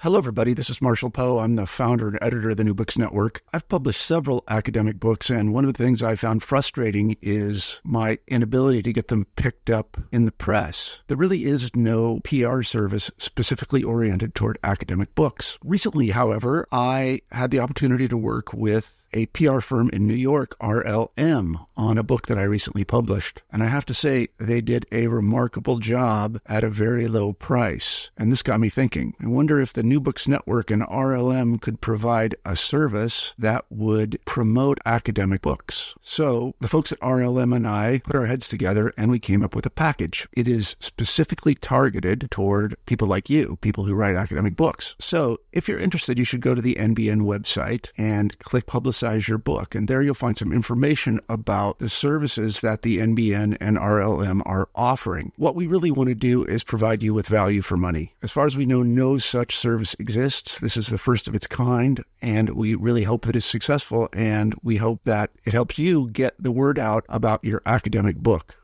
Hello, everybody. This is Marshall Poe. I'm the founder and editor of the New Books Network. I've published several academic books, and one of the things I found frustrating is my inability to get them picked up in the press. There really is no PR service specifically oriented toward academic books. Recently, however, I had the opportunity to work with a PR firm in New York, RLM, on a book that I recently published. And I have to say, they did a remarkable job at a very low price. And this got me thinking. I wonder if the New Books Network and RLM could provide a service that would promote academic books. So the folks at RLM and I put our heads together and we came up with a package. It is specifically targeted toward people like you, people who write academic books. So if you're interested, you should go to the NBN website and click Publicize Your Book. And there you'll find some information about the services that the NBN and RLM are offering. What we really want to do is provide you with value for money. As far as we know, no such service exists. This is the first of its kind, and we really hope that it's successful, and we hope that it helps you get the word out about your academic book.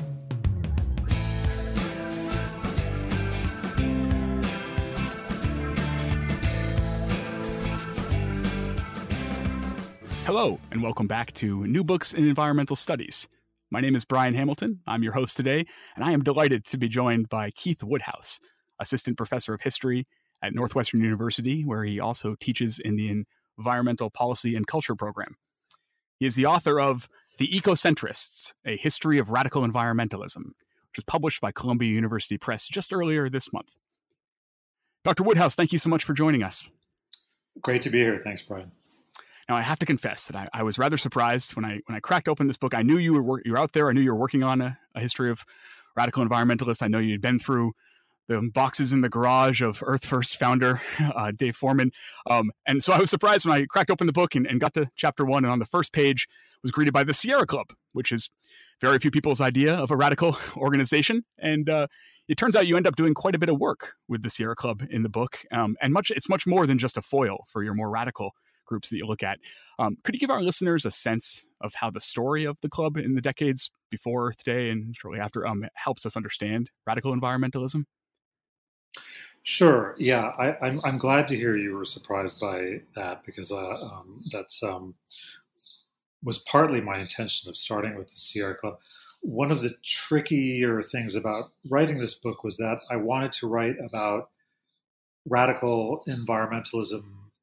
Hello, and welcome back to New Books in Environmental Studies. My name is Brian Hamilton. I'm your host today, and I am delighted to be joined by Keith Woodhouse, Assistant Professor of History at Northwestern University, where he also teaches in the Environmental Policy and Culture program. He is the author of The Ecocentrists, A History of Radical Environmentalism, which was published by Columbia University Press just earlier this month. Dr. Woodhouse, thank you so much for joining us. Great to be here. Thanks, Brian. Now, I have to confess that I was rather surprised when I cracked open this book. I knew you were out there. I knew you were working on a history of radical environmentalists. I know you'd been through the boxes in the garage of Earth First founder Dave Foreman. And so I was surprised when I cracked open the book and got to chapter 1. And on the first page was greeted by the Sierra Club, which is very few people's idea of a radical organization. And it turns out you end up doing quite a bit of work with the Sierra Club in the book. And it's much more than just a foil for your more radical groups that you look at. Could you give our listeners a sense of how the story of the club in the decades before Earth Day and shortly after helps us understand radical environmentalism? Sure. Yeah, I'm glad to hear you were surprised by that, because that's was partly my intention of starting with the Sierra Club. One of the trickier things about writing this book was that I wanted to write about radical environmentalism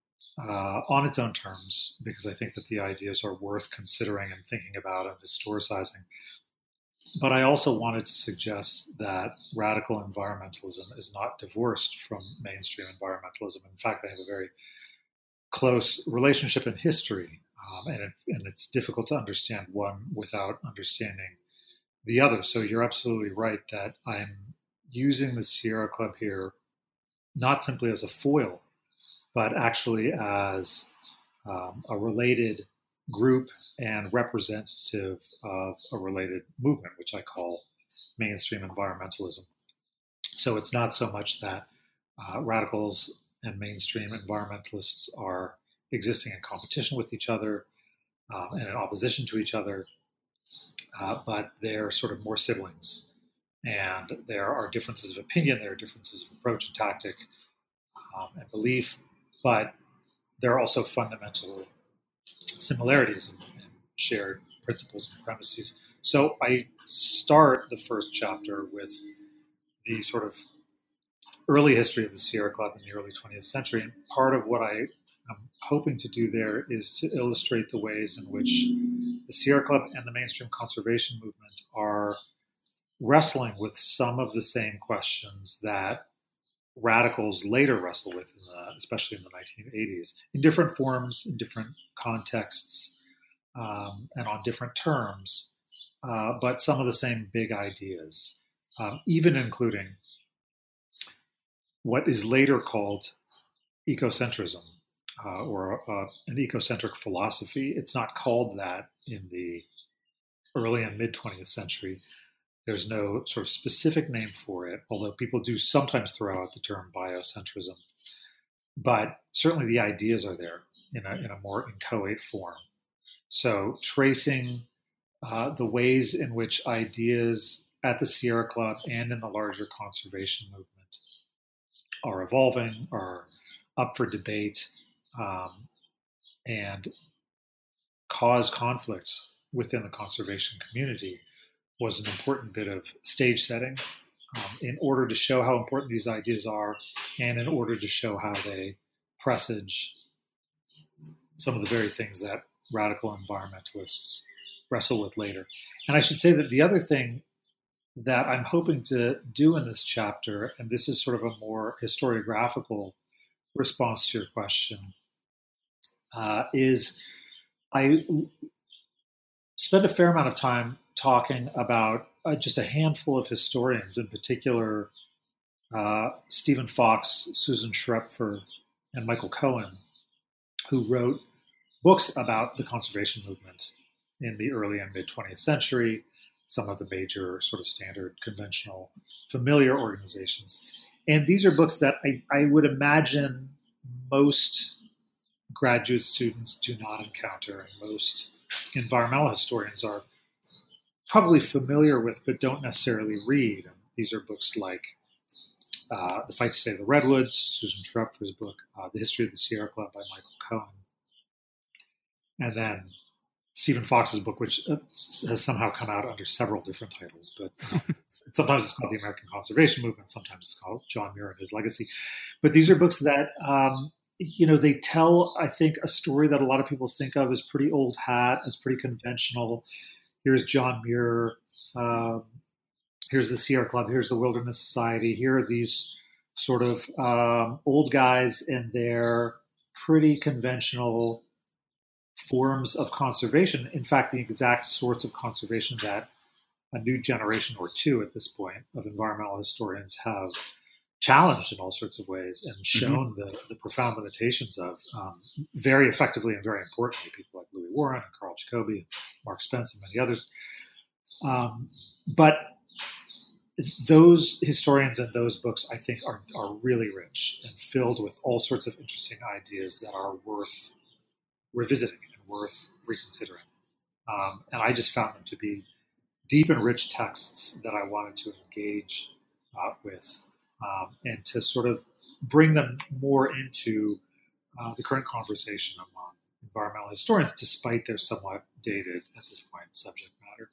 on its own terms, because I think that the ideas are worth considering and thinking about and historicizing. But I also wanted to suggest that radical environmentalism is not divorced from mainstream environmentalism. In fact, they have a very close relationship in history, and it's difficult to understand one without understanding the other. So you're absolutely right that I'm using the Sierra Club here not simply as a foil, but actually as a related group and representative of a related movement, which I call mainstream environmentalism. So it's not so much that radicals and mainstream environmentalists are existing in competition with each other and in opposition to each other, but they're sort of more siblings. And there are differences of opinion, there are differences of approach and tactic and belief, but there are also fundamental similarities and shared principles and premises. So I start the first chapter with the sort of early history of the Sierra Club in the early 20th century. And part of what I am hoping to do there is to illustrate the ways in which the Sierra Club and the mainstream conservation movement are wrestling with some of the same questions that radicals later wrestle with, especially in the 1980s, in different forms, in different contexts, and on different terms, but some of the same big ideas, even including what is later called ecocentrism, or an ecocentric philosophy. It's not called that in the early and mid 20th century. There's no sort of specific name for it, although people do sometimes throw out the term biocentrism. But certainly the ideas are there in a more inchoate form. So tracing the ways in which ideas at the Sierra Club and in the larger conservation movement are evolving, are up for debate and cause conflict within the conservation community was an important bit of stage setting in order to show how important these ideas are and in order to show how they presage some of the very things that radical environmentalists wrestle with later. And I should say that the other thing that I'm hoping to do in this chapter, and this is sort of a more historiographical response to your question, is I spent a fair amount of time talking about just a handful of historians, in particular Stephen Fox, Susan Schrepfer, and Michael Cohen, who wrote books about the conservation movement in the early and mid-20th century, some of the major sort of standard, conventional, familiar organizations. And these are books that I would imagine most graduate students do not encounter, and most environmental historians are probably familiar with, but don't necessarily read. And these are books like The Fight to Save the Redwoods, Susan Schrepfer's book, The History of the Sierra Club by Michael Cohen, and then Stephen Fox's book, which has somehow come out under several different titles, but sometimes it's called The American Conservation Movement, sometimes it's called John Muir and His Legacy. But these are books that, they tell, I think, a story that a lot of people think of as pretty old hat, as pretty conventional. Here's John Muir, here's the Sierra Club, here's the Wilderness Society, here are these sort of old guys and their pretty conventional forms of conservation. In fact, the exact sorts of conservation that a new generation or two at this point of environmental historians have challenged in all sorts of ways and shown the profound limitations of very effectively and very importantly, people like Louis Warren and Carl Jacobi and Mark Spence and many others. But those historians and those books, I think, are really rich and filled with all sorts of interesting ideas that are worth revisiting and worth reconsidering. And I just found them to be deep and rich texts that I wanted to engage with and to sort of bring them more into the current conversation among environmental historians, despite their somewhat dated, at this point, subject matter.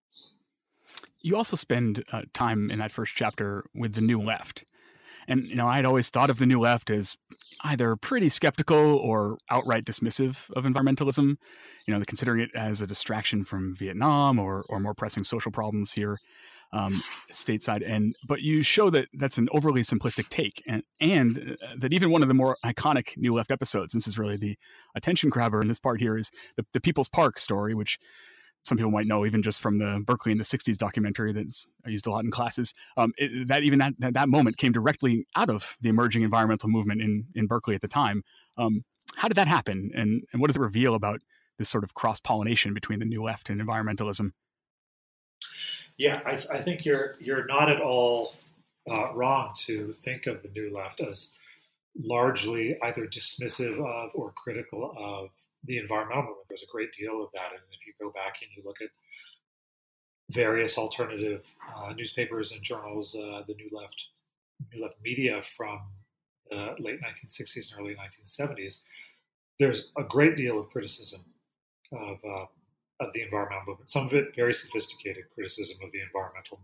You also spend time in that first chapter with the New Left. And, I'd always thought of the New Left as either pretty skeptical or outright dismissive of environmentalism, considering it as a distraction from Vietnam or more pressing social problems here stateside. But you show that that's an overly simplistic take and that even one of the more iconic New Left episodes, this is really the attention grabber in this part here, is the People's Park story, which some people might know even just from the Berkeley in the 60s documentary that's I used a lot in classes. That moment came directly out of the emerging environmental movement in Berkeley at the time. How did that happen? And what does it reveal about this sort of cross-pollination between the New Left and environmentalism? Yeah, I think you're not at all wrong to think of the New Left as largely either dismissive of or critical of the environmental movement. There's a great deal of that. And if you go back and you look at various alternative newspapers and journals, the New Left media from the late 1960s and early 1970s, there's a great deal of criticism of the environmental movement. Some of it very sophisticated criticism of the environmental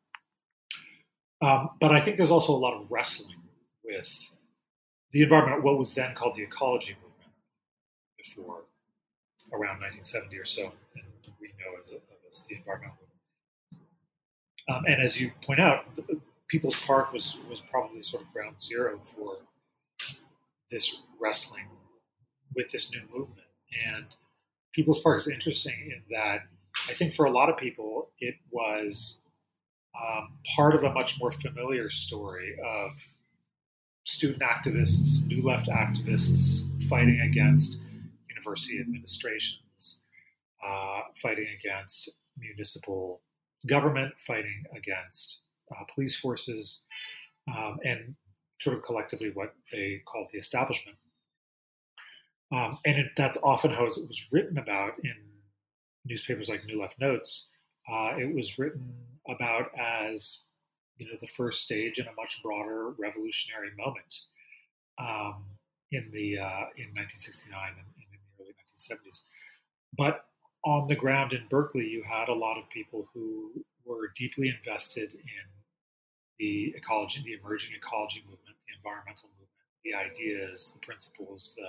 movement. But I think there's also a lot of wrestling with the environment, what was then called the ecology movement, before around 1970 or so, and we know as the environmental movement. And as you point out, People's Park was probably sort of ground zero for this wrestling with this new movement. And People's Park is interesting in that I think for a lot of people, it was part of a much more familiar story of student activists, New Left activists fighting against university administrations, fighting against municipal government, fighting against police forces, and sort of collectively what they called the establishment. That's often how it was written about in newspapers like New Left Notes. It was written about as the first stage in a much broader revolutionary moment. in 1969 and in the early 1970s. But on the ground in Berkeley, you had a lot of people who were deeply invested in the ecology, the emerging ecology movement, the environmental movement, the ideas, the principles,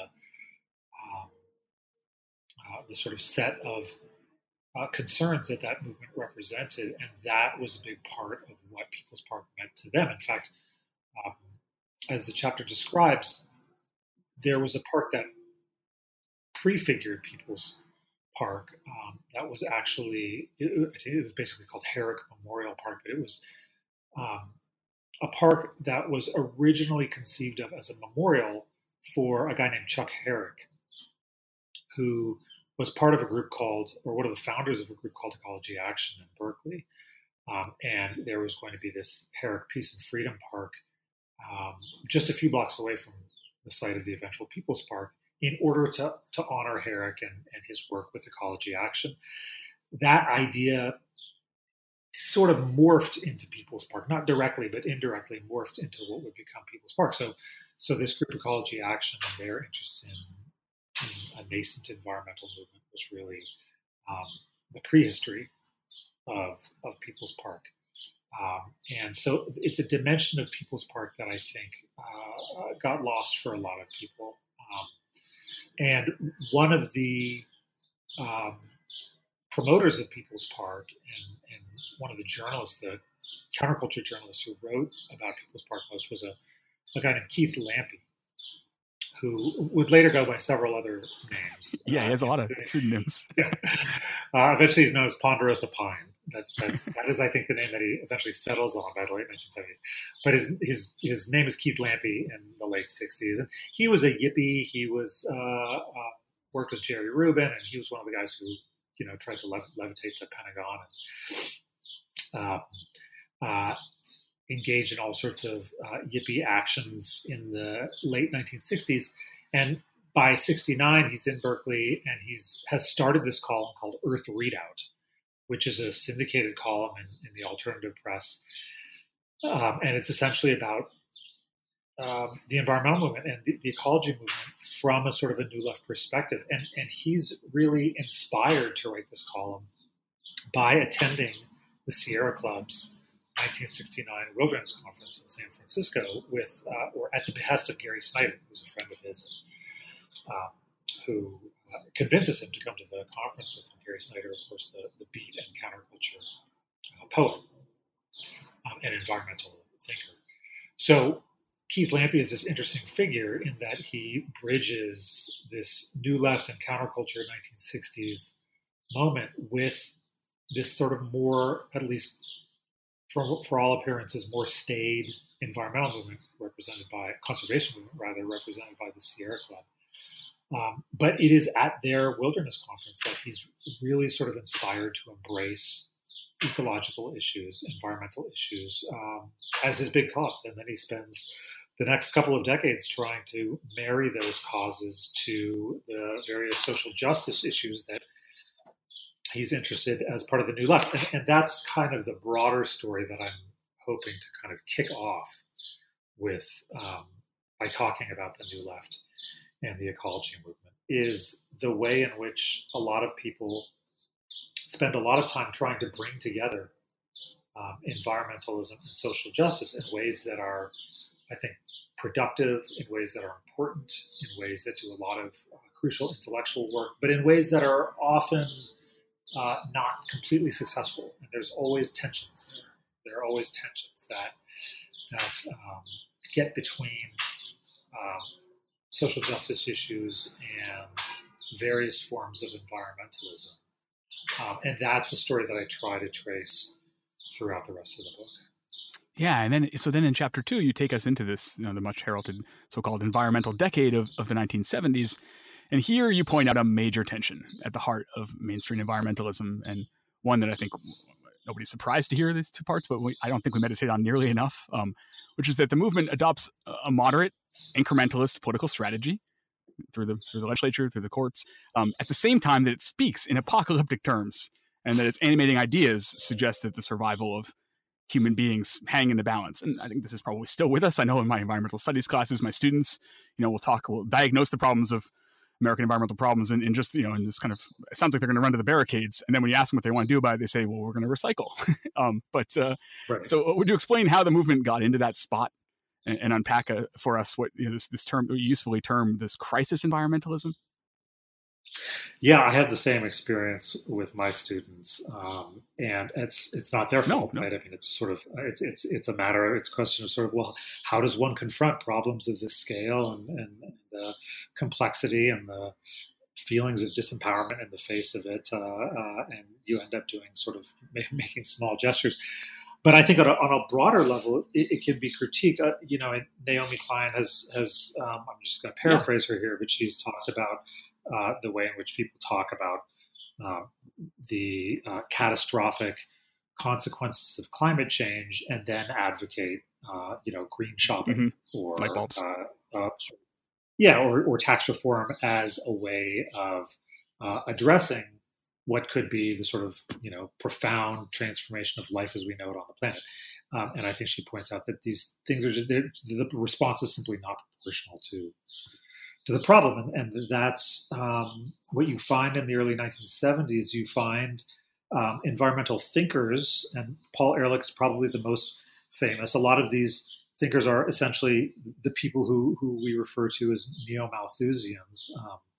the sort of set of concerns that movement represented, and that was a big part of what People's Park meant to them. In fact, as the chapter describes, there was a park that prefigured People's Park that was actually, I think it was basically called Herrick Memorial Park, but it was a park that was originally conceived of as a memorial for a guy named Chuck Herrick, who was part of a group called, or one of the founders of a group called Ecology Action in Berkeley. And there was going to be this Herrick Peace and Freedom Park just a few blocks away from the site of the eventual People's Park, in order to honor Herrick and his work with Ecology Action. That idea sort of morphed into People's Park, not directly, but indirectly morphed into what would become People's Park. So this group, Ecology Action, and their interest in a nascent environmental movement was really the prehistory of People's Park. And so it's a dimension of People's Park that I think got lost for a lot of people. And one of the promoters of People's Park and one of the journalists, the counterculture journalists who wrote about People's Park most, was a guy named Keith Lampy, who would later go by several other names. Yeah, he has a lot of pseudonyms. Yeah. Eventually he's known as Ponderosa Pine. That is, I think, the name that he eventually settles on by the late 1970s. But his name is Keith Lampy in the late 60s. And he was a yippie. He was worked with Jerry Rubin, and he was one of the guys who, tried to levitate the Pentagon and engaged in all sorts of yippie actions in the late 1960s. And by 1969, he's in Berkeley, and has started this column called Earth Readout, which is a syndicated column in the alternative press. And it's essentially about the environmental movement and the ecology movement from a sort of a New Left perspective. And he's really inspired to write this column by attending the Sierra Club's 1969 Wilderness Conference in San Francisco or at the behest of Gary Snyder, who's a friend of his, who convinces him to come to the conference with him. Gary Snyder, of course, the beat and counterculture poet and environmental thinker. So Keith Lampy is this interesting figure in that he bridges this New Left and counterculture 1960s moment with this sort of more, at least for all appearances, more staid environmental movement conservation movement, represented by the Sierra Club. But it is at their wilderness conference that he's really sort of inspired to embrace ecological issues, environmental issues, as his big cause. And then he spends the next couple of decades trying to marry those causes to the various social justice issues that he's interested as part of the New Left. And that's kind of the broader story that I'm hoping to kind of kick off with by talking about the New Left and the ecology movement, is the way in which a lot of people spend a lot of time trying to bring together environmentalism and social justice in ways that are, I think, productive, in ways that are important, in ways that do a lot of crucial intellectual work, but in ways that are often not completely successful. And there's always tensions there. There are always tensions that get between social justice issues and various forms of environmentalism. And that's a story that I try to trace throughout the rest of the book. Yeah, and then in chapter 2, you take us into this, the much heralded so-called environmental decade of the 1970s. And here you point out a major tension at the heart of mainstream environmentalism, and one that I think nobody's surprised to hear these two parts, but I don't think we meditate on nearly enough, which is that the movement adopts a moderate, incrementalist political strategy through the legislature, through the courts, at the same time that it speaks in apocalyptic terms, and that its animating ideas suggest that the survival of human beings hang in the balance. And I think this is probably still with us. I know in my environmental studies classes, my students, we'll diagnose the problems of American environmental problems and just, and this kind of, it sounds like they're going to run to the barricades. And then when you ask them what they want to do about it, they say, well, we're going to recycle. Right. So would you explain how the movement got into that spot and unpack for us what this term, usefully termed this crisis environmentalism? Yeah, I had the same experience with my students, and it's not their fault, right? I mean, it's sort of it's a matter. It's a question of sort of, well, how does one confront problems of this scale and complexity and the feelings of disempowerment in the face of it, and you end up doing sort of making small gestures. But I think on a broader level, it can be critiqued. And Naomi Klein has I'm just going to paraphrase her here, but she's talked about the way in which people talk about the catastrophic consequences of climate change, and then advocate, green shopping or light bulbs, or tax reform as a way of addressing what could be the sort of profound transformation of life as we know it on the planet. And I think she points out that these things are just the response is simply not proportional to the problem, and that's what you find in the early 1970s. You find environmental thinkers, and Paul Ehrlich is probably the most famous. A lot of these thinkers are essentially the people who we refer to as neo-Malthusians,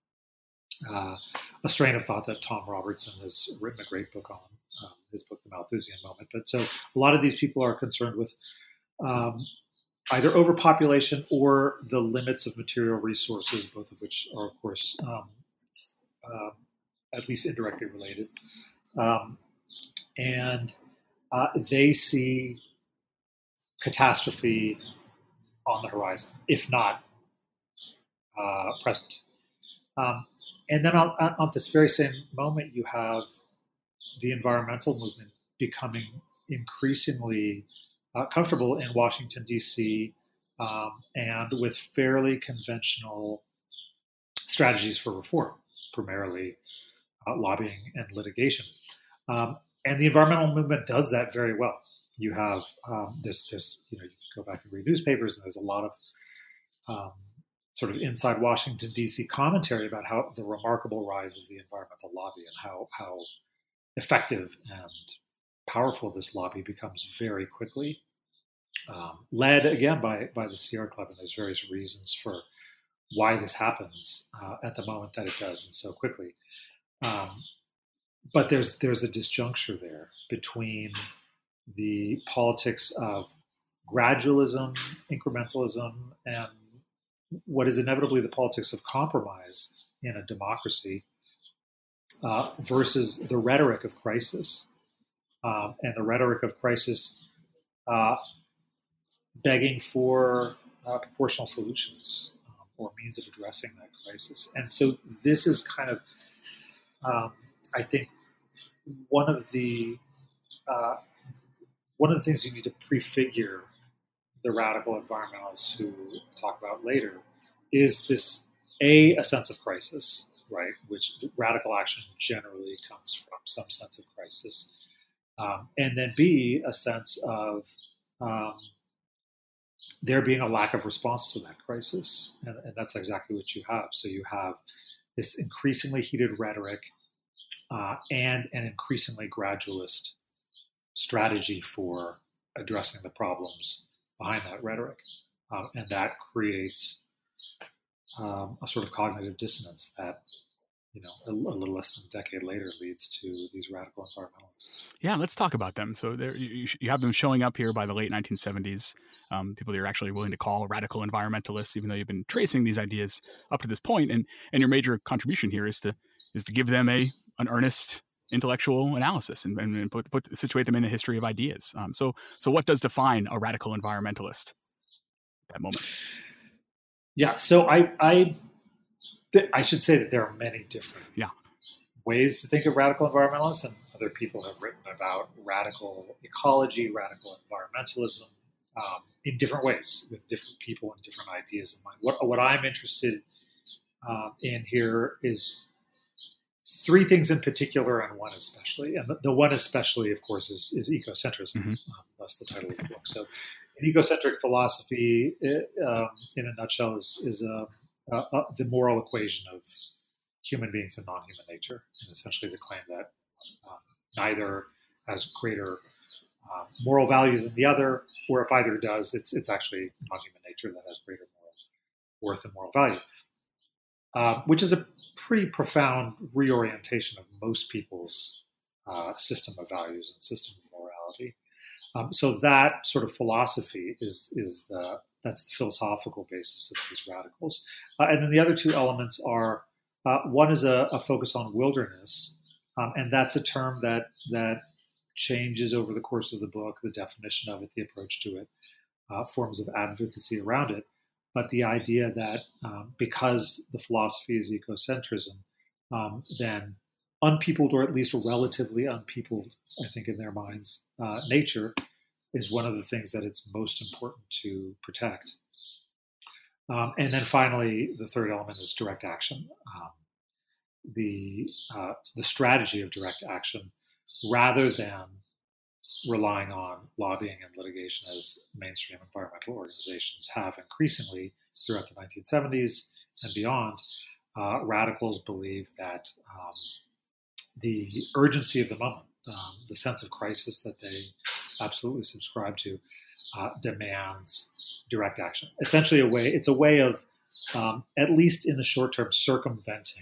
a strain of thought that Tom Robertson has written a great book on, his book, The Malthusian Moment. But so a lot of these people are concerned with either overpopulation or the limits of material resources, both of which are, of course, at least indirectly related. And they see catastrophe on the horizon, if not present. And then on this very same moment, you have the environmental movement becoming increasingly comfortable in Washington, D.C., and with fairly conventional strategies for reform, primarily lobbying and litigation. And the environmental movement does that very well. You have this you can go back and read newspapers, and there's a lot of sort of inside Washington, D.C. commentary about how the remarkable rise of the environmental lobby and how effective and powerful this lobby becomes very quickly, led again by the Sierra Club. And there's various reasons for why this happens at the moment that it does and so quickly. But there's a disjuncture there between the politics of gradualism, incrementalism, and what is inevitably the politics of compromise in a democracy versus the rhetoric of crisis. And the rhetoric of crisis begging for proportional solutions or means of addressing that crisis. And so this is kind of, I think, one of the things you need to prefigure the radical environmentalists who we'll talk about later is this, a sense of crisis, right? Which radical action generally comes from some sense of crisis. And then B, a sense of there being a lack of response to that crisis. And that's exactly what you have. So you have this increasingly heated rhetoric and an increasingly gradualist strategy for addressing the problems behind that rhetoric. And that creates a sort of cognitive dissonance that, a little less than a decade later leads to these radical environmentalists. Yeah, let's talk about them. So you have them showing up here by the late 1970s, people that you're actually willing to call radical environmentalists, even though you've been tracing these ideas up to this point. And your major contribution here is to give them an earnest intellectual analysis and situate them in a history of ideas. So what does define a radical environmentalist at that moment? Yeah, so I should say that there are many different ways to think of radical environmentalists, and other people have written about radical ecology, radical environmentalism in different ways with different people and different ideas in mind. What I'm interested in here is three things in particular and one especially. And the one especially, of course, is ecocentrism. Mm-hmm. That's the title of the book. So an ecocentric philosophy, in a nutshell, is the moral equation of human beings and non-human nature, and essentially the claim that neither has greater moral value than the other, or if either does, it's actually non-human nature that has greater moral worth and moral value, which is a pretty profound reorientation of most people's system of values and system of morality. So that sort of philosophy that's the philosophical basis of these radicals. And then the other two elements are, one is a focus on wilderness, and that's a term that changes over the course of the book, the definition of it, the approach to it, forms of advocacy around it. But the idea that because the philosophy is ecocentrism, then unpeopled, or at least relatively unpeopled, I think in their minds, nature is one of the things that it's most important to protect. And then finally, the third element is direct action. The strategy of direct action, rather than relying on lobbying and litigation as mainstream environmental organizations have increasingly throughout the 1970s and beyond, radicals believe that the urgency of the moment, the sense of crisis that they absolutely subscribe to, demands direct action. Essentially, it's a way of, at least in the short term, circumventing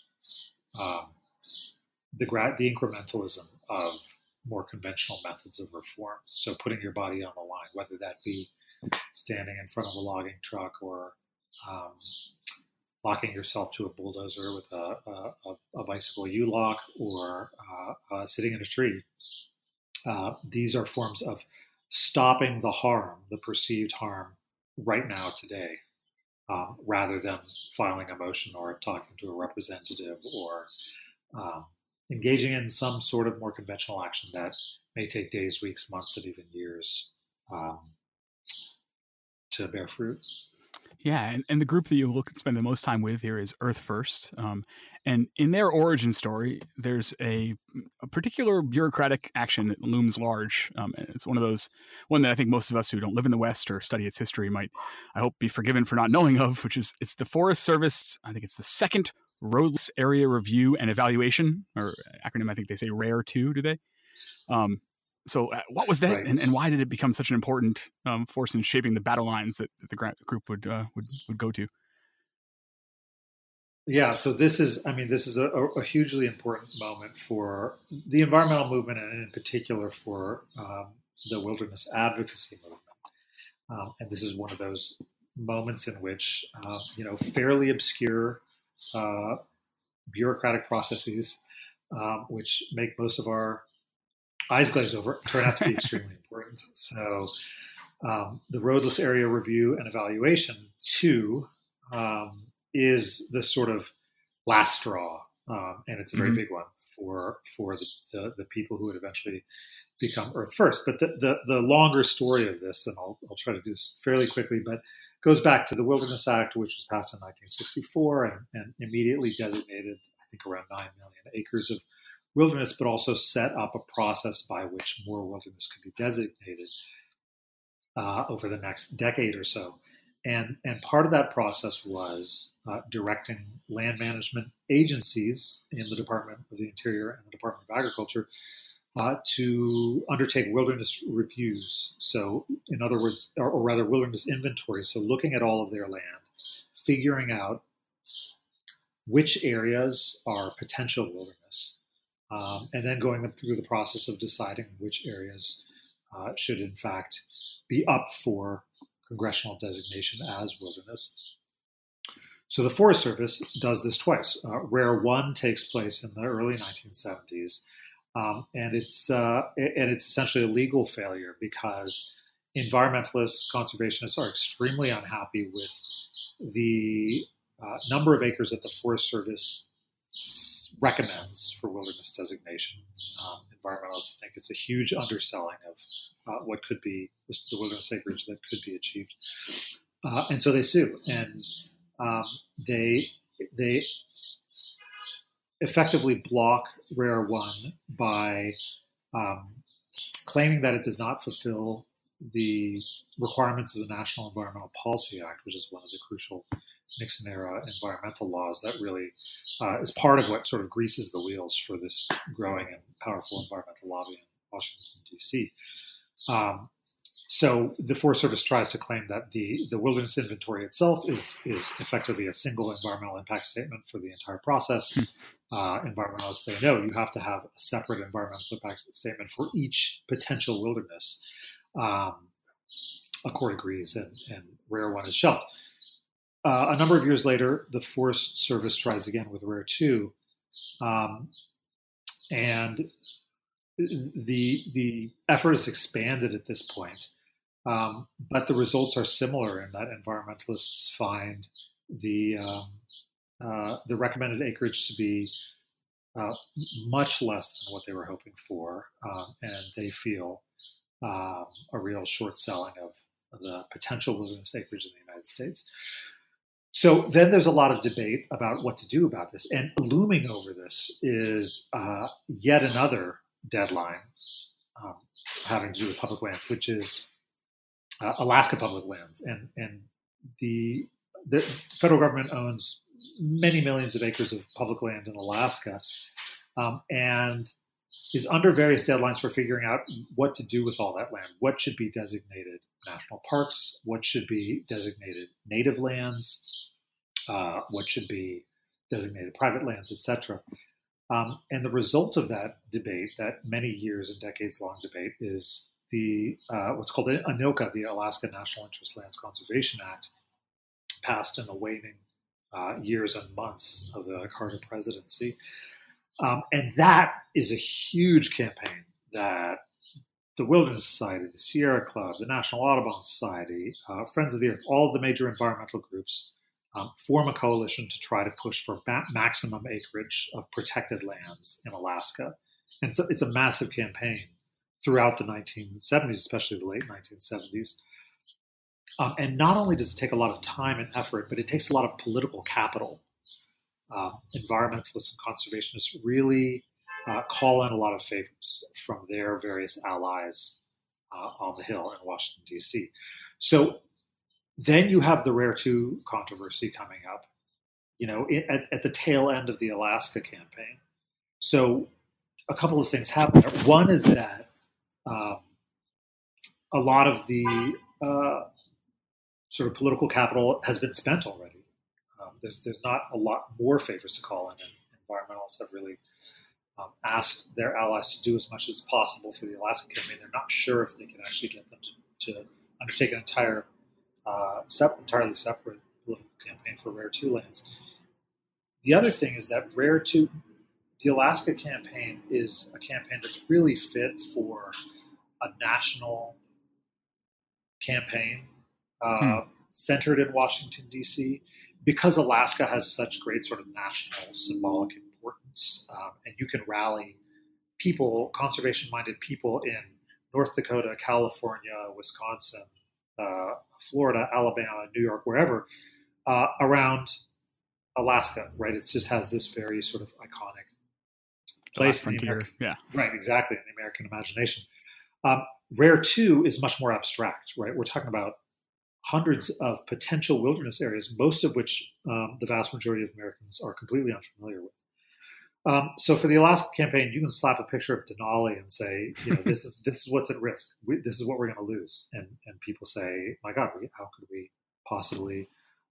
the incrementalism of more conventional methods of reform. So putting your body on the line, whether that be standing in front of a logging truck or locking yourself to a bulldozer with a bicycle U-lock, or sitting in a tree. These are forms of stopping the harm, the perceived harm, right now, today, rather than filing a motion or talking to a representative or engaging in some sort of more conventional action that may take days, weeks, months, and even years to bear fruit. Yeah, and the group that you spend the most time with here is Earth First. And in their origin story, there's a particular bureaucratic action that looms large. And it's one that I think most of us who don't live in the West or study its history might, I hope, be forgiven for not knowing of, which is it's the Forest Service. I think it's the second Roadless Area Review and Evaluation, or acronym, I think they say RARE 2, do they? So what was that, right, and why did it become such an important force in shaping the battle lines that the group would go to? Yeah, so this is a hugely important moment for the environmental movement, and in particular for the wilderness advocacy movement. And this is one of those moments in which fairly obscure bureaucratic processes, which make most of our eyes glaze over, turn out to be extremely important. So the Roadless Area Review and Evaluation 2 is the sort of last straw, and it's a very big one for the people who would eventually become Earth First. But the longer story of this, and I'll try to do this fairly quickly, but goes back to the Wilderness Act, which was passed in 1964 and immediately designated, I think, around 9 million acres of wilderness, but also set up a process by which more wilderness could be designated over the next decade or so. And part of that process was directing land management agencies in the Department of the Interior and the Department of Agriculture to undertake wilderness reviews. So in other words, or rather wilderness inventory. So looking at all of their land, figuring out which areas are potential wilderness, and then going through the process of deciding which areas should in fact be up for congressional designation as wilderness. So the Forest Service does this twice. RARE 1 takes place in the early 1970s, and it's essentially a legal failure because environmentalists, conservationists are extremely unhappy with the number of acres that the Forest Service recommends for wilderness designation. Environmentalists think it's a huge underselling of what could be the wilderness acreage that could be achieved, and so they sue. And they effectively block Rare One by claiming that it does not fulfill the requirements of the National Environmental Policy Act, which is one of the crucial Nixon-era environmental laws that really is part of what sort of greases the wheels for this growing and powerful environmental lobby in Washington, D.C. So the Forest Service tries to claim that the wilderness inventory itself is effectively a single environmental impact statement for the entire process. Environmentalists say, no, you have to have a separate environmental impact statement for each potential wilderness. A court agrees, and Rare One is shelved. A number of years later, the Forest Service tries again with Rare Two, and the effort is expanded at this point. But the results are similar in that environmentalists find the recommended acreage to be much less than what they were hoping for, and they feel a real short selling of the potential wilderness acreage in the United States. So then there's a lot of debate about what to do about this. And looming over this is yet another deadline having to do with public lands, which is Alaska public lands. And the federal government owns many millions of acres of public land in Alaska, and is under various deadlines for figuring out what to do with all that land. What should be designated national parks? What should be designated native lands? What should be designated private lands, etc. And the result of that debate, that many years and decades-long debate, is the what's called ANILCA, the Alaska National Interest Lands Conservation Act, passed in the waning years and months of the Carter presidency. And that is a huge campaign that the Wilderness Society, the Sierra Club, the National Audubon Society, Friends of the Earth, all of the major environmental groups form a coalition to try to push for maximum acreage of protected lands in Alaska. And so it's a massive campaign throughout the 1970s, especially the late 1970s. And not only does it take a lot of time and effort, but it takes a lot of political capital. Environmentalists and conservationists really call in a lot of favors from their various allies on the Hill in Washington, D.C. So then you have the Rare 2 controversy coming up, at the tail end of the Alaska campaign. So a couple of things happen. One is that a lot of the sort of political capital has been spent already. There's not a lot more favors to call in, and environmentalists have really asked their allies to do as much as possible for the Alaska campaign. They're not sure if they can actually get them to undertake an entirely separate political campaign for Rare 2 lands. The other thing is that Rare 2, the Alaska campaign, is a campaign that's really fit for a national campaign centered in Washington, D.C., because Alaska has such great sort of national symbolic importance, and you can rally people, conservation-minded people in North Dakota, California, Wisconsin, Florida, Alabama, New York, wherever, around Alaska, right? It just has this very sort of iconic place in the American, right, exactly, in the American imagination. Rare 2 is much more abstract, right? We're talking about hundreds of potential wilderness areas, most of which the vast majority of Americans are completely unfamiliar with. So for the Alaska campaign, you can slap a picture of Denali and say, this is what's at risk. This is what we're going to lose. And people say, my God, how could we possibly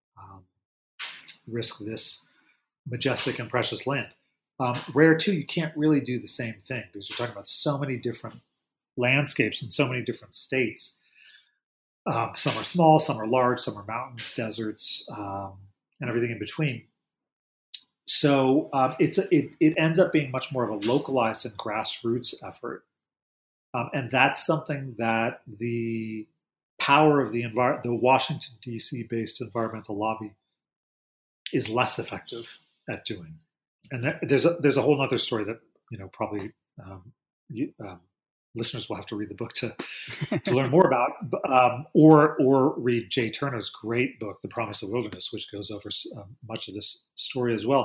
risk this majestic and precious land? Rare 2, you can't really do the same thing because you're talking about so many different landscapes in so many different states. Some are small, some are large, some are mountains, deserts, and everything in between. So it ends up being much more of a localized and grassroots effort. And that's something that the power of the Washington, D.C. based environmental lobby is less effective at doing. And there's a whole other story that, probably listeners will have to read the book to learn more about, or read Jay Turner's great book, The Promise of Wilderness, which goes over much of this story as well.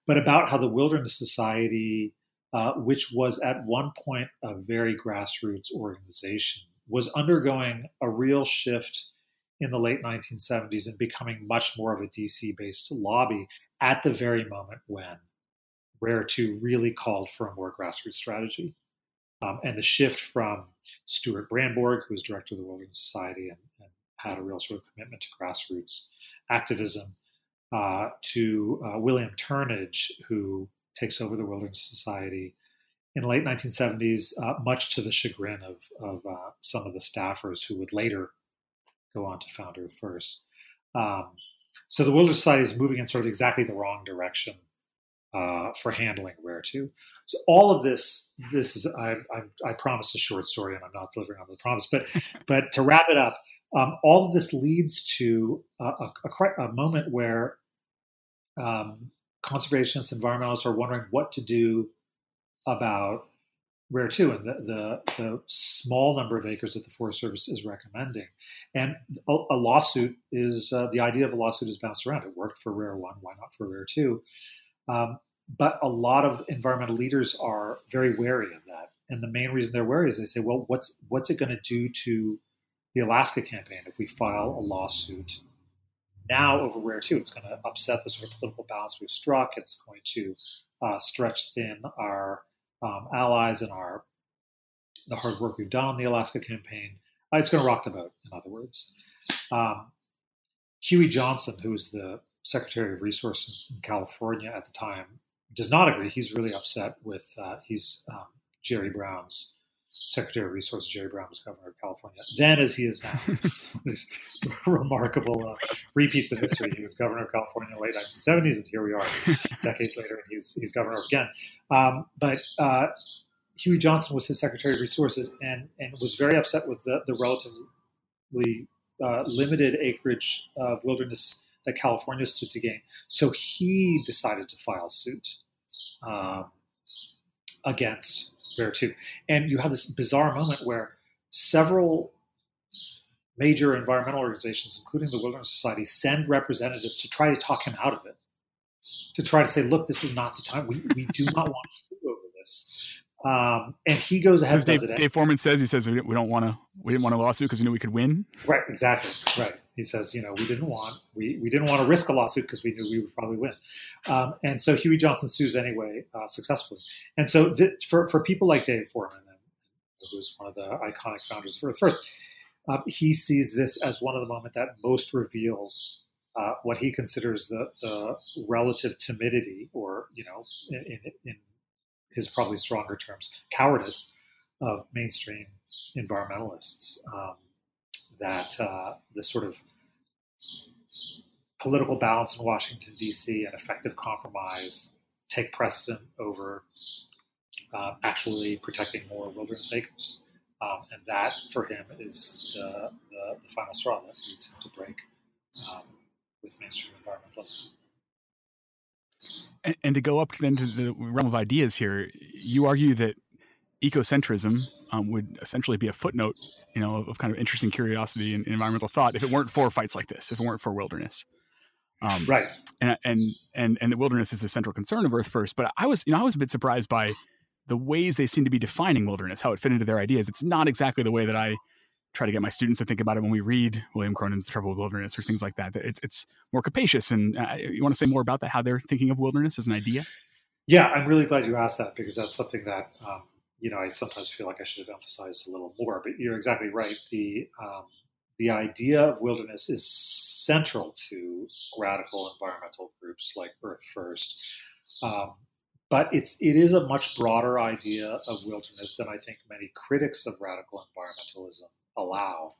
but about how the Wilderness Society, which was at one point a very grassroots organization, was undergoing a real shift in the late 1970s and becoming much more of a DC-based lobby at the very moment when Rare 2 really called for a more grassroots strategy. And the shift from Stuart Brandborg, who was director of the Wilderness Society and had a real sort of commitment to grassroots activism, to William Turnage, who takes over the Wilderness Society in the late 1970s, much to the chagrin of some of the staffers who would later go on to found Earth First. So the Wilderness Society is moving in sort of exactly the wrong direction for handling Rare 2. So all of this is, I promised a short story, and I'm not delivering on the promise, but to wrap it up, all of this leads to a moment where conservationists, environmentalists are wondering what to do about Rare 2 and the small number of acres that the Forest Service is recommending. And a lawsuit is, the idea of a lawsuit is bounced around. It worked for Rare 1, why not for Rare 2? But a lot of environmental leaders are very wary of that. And the main reason they're wary is they say, well, what's it going to do to the Alaska campaign if we file a lawsuit now over Rare 2? It's going to upset the sort of political balance we've struck. It's going to stretch thin our allies and the hard work we've done on the Alaska campaign. It's going to rock the boat, in other words. Huey Johnson, who was the Secretary of Resources in California at the time, does not agree. He's really upset with, he's Jerry Brown's Secretary of Resources. Jerry Brown was governor of California then, as he is now. These remarkable repeats of history. He was governor of California in the late 1970s, and here we are decades later, and he's governor again. But Huey Johnson was his Secretary of Resources and was very upset with the relatively limited acreage of wilderness that California stood to gain. So he decided to file suit against Rare 2. And you have this bizarre moment where several major environmental organizations, including the Wilderness Society, send representatives to try to talk him out of it, to try to say, look, this is not the time. We do not want to sue over this. And he goes ahead and does it. Dave Foreman says, we didn't want a lawsuit because we knew we could win. Right, exactly. Right. He says, we didn't want to risk a lawsuit because we knew we would probably win. And so Huey Johnson sues anyway, successfully. And so for people like Dave Foreman, who's one of the iconic founders of Earth First, he sees this as one of the moments that most reveals what he considers the relative timidity, or in his probably stronger terms, cowardice of mainstream environmentalists. That the sort of political balance in Washington, D.C. and effective compromise take precedent over actually protecting more wilderness acres. And that, for him, is the final straw that leads him to break with mainstream environmentalism. And to go up to the realm of ideas here, you argue that ecocentrism would essentially be a footnote, of kind of interesting curiosity and environmental thought if it weren't for fights like this, if it weren't for wilderness. Right. And the wilderness is the central concern of Earth First. But I was a bit surprised by the ways they seem to be defining wilderness, how it fit into their ideas. It's not exactly the way that I try to get my students to think about it when we read William Cronin's The Trouble with Wilderness or things like that. It's more capacious. And you want to say more about that, how they're thinking of wilderness as an idea? Yeah, I'm really glad you asked that, because that's something that, I sometimes feel like I should have emphasized a little more. But you're exactly right. The idea of wilderness is central to radical environmental groups like Earth First. But it is a much broader idea of wilderness than I think many critics of radical environmentalism allow.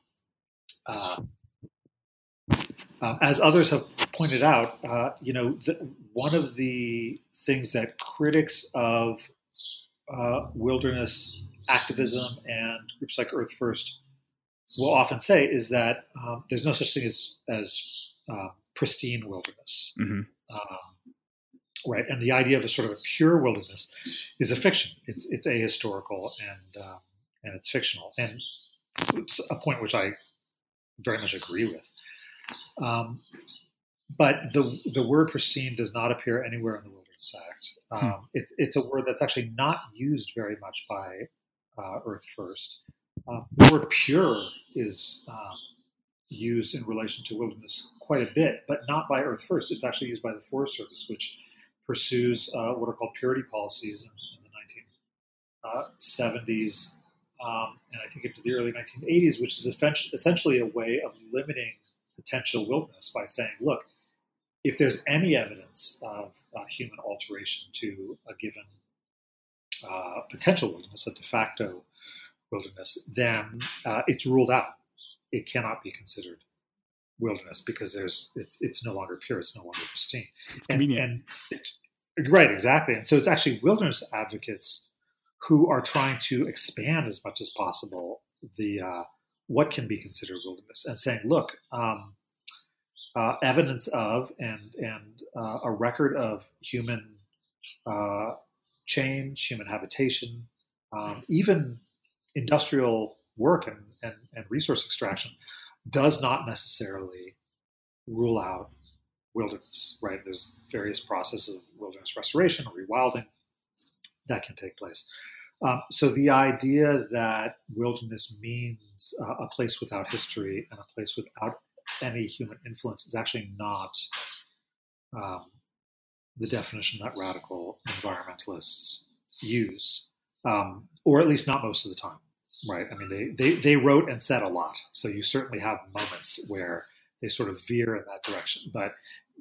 As others have pointed out, one of the things that critics of wilderness activism and groups like Earth First will often say is that there's no such thing as pristine wilderness. Mm-hmm. Right, and the idea of a sort of a pure wilderness is a fiction. It's ahistorical and it's fictional, and it's a point which I very much agree with. But the word pristine does not appear anywhere in the Wilderness Service Act. It's a word that's actually not used very much by Earth First. The word pure is used in relation to wilderness quite a bit, but not by Earth First. It's actually used by the Forest Service, which pursues what are called purity policies in the 1970s and I think into the early 1980s, which is essentially a way of limiting potential wilderness by saying, look, if there's any evidence of human alteration to a given potential wilderness, a de facto wilderness, then it's ruled out. It cannot be considered wilderness because it's no longer pure, it's no longer pristine. It's convenient. Right, exactly. And so it's actually wilderness advocates who are trying to expand as much as possible the what can be considered wilderness, and saying, look, evidence of and a record of human change, human habitation, even industrial work and resource extraction does not necessarily rule out wilderness, right? There's various processes of wilderness restoration or rewilding that can take place. So the idea that wilderness means a place without history and a place without any human influence is actually not the definition that radical environmentalists use, or at least not most of the time, right? I mean, they wrote and said a lot, so you certainly have moments where they sort of veer in that direction. But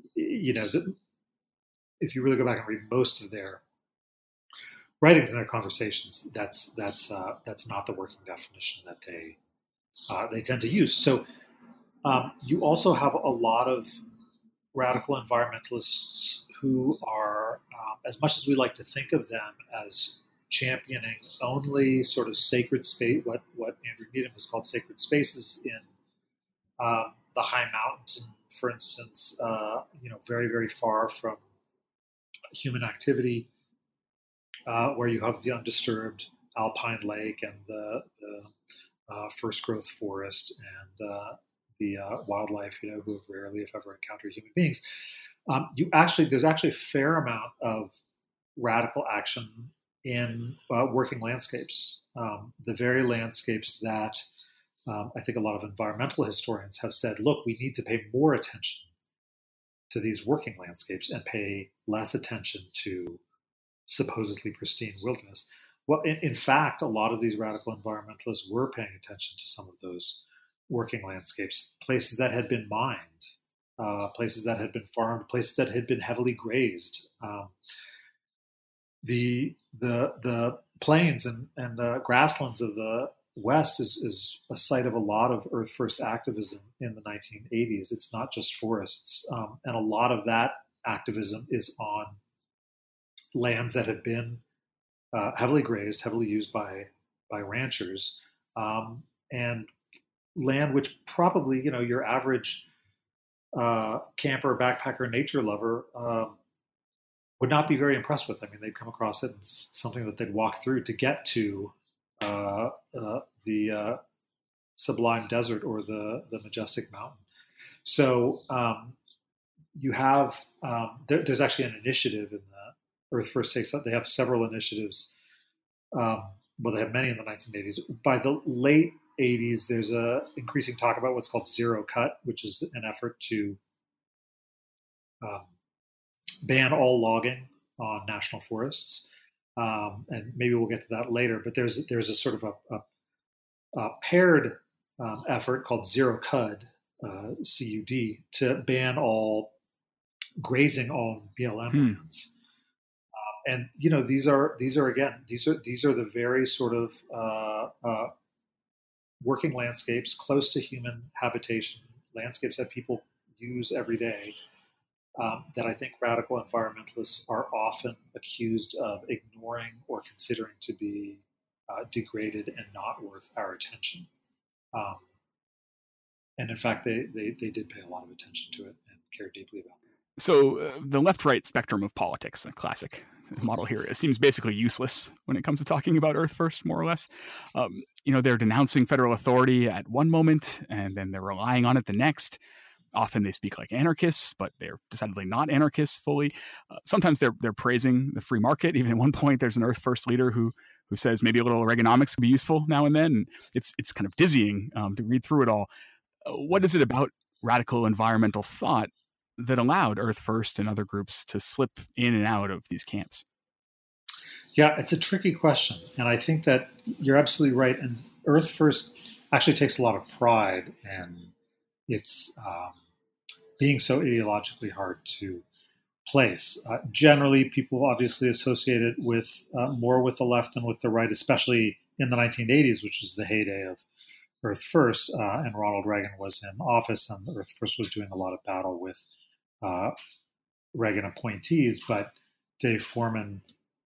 if you really go back and read most of their writings and their conversations, that's not the working definition that they tend to use. So you also have a lot of radical environmentalists who are, as much as we like to think of them as championing only sort of sacred space, what Andrew Needham has called sacred spaces in the high mountains, for instance, very, very far from human activity, where you have the undisturbed alpine lake and the first growth forest and the wildlife, who have rarely, if ever, encountered human beings. There's actually a fair amount of radical action in working landscapes, the very landscapes that I think a lot of environmental historians have said, look, we need to pay more attention to these working landscapes and pay less attention to supposedly pristine wilderness. Well, in fact, a lot of these radical environmentalists were paying attention to some of those working landscapes, places that had been mined, places that had been farmed, places that had been heavily grazed. The plains and grasslands of the West is a site of a lot of Earth First activism in the 1980s. It's not just forests, and a lot of that activism is on lands that have been heavily grazed, heavily used by ranchers, and land which probably, your average camper, backpacker, nature lover would not be very impressed with. I mean, they'd come across it as something that they'd walk through to get to the sublime desert or the majestic mountain. So you have there's actually an initiative in the Earth First takes up. They have several initiatives. They have many in the 1980s. By the late 80s, there's a increasing talk about what's called zero cut, which is an effort to ban all logging on national forests. And maybe we'll get to that later. But there's a sort of a paired effort called Zero CUD, CUD, to ban all grazing on BLM lands. And these are the very sort of working landscapes close to human habitation, landscapes that people use every day, that I think radical environmentalists are often accused of ignoring or considering to be degraded and not worth our attention. And in fact, they did pay a lot of attention to it and cared deeply about it. So the left-right spectrum of politics, the classic model here, it seems basically useless when it comes to talking about Earth First, more or less. They're denouncing federal authority at one moment, and then they're relying on it the next. Often they speak like anarchists, but they're decidedly not anarchists fully. Sometimes they're praising the free market. Even at one point, there's an Earth First leader who says maybe a little Reaganomics could be useful now and then. And it's kind of dizzying to read through it all. What is it about radical environmental thought that allowed Earth First and other groups to slip in and out of these camps? Yeah, it's a tricky question. And I think that you're absolutely right. And Earth First actually takes a lot of pride in its being so ideologically hard to place. Generally, people obviously associate it with more with the left than with the right, especially in the 1980s, which was the heyday of Earth First, and Ronald Reagan was in office, and Earth First was doing a lot of battle with Reagan appointees. But Dave Foreman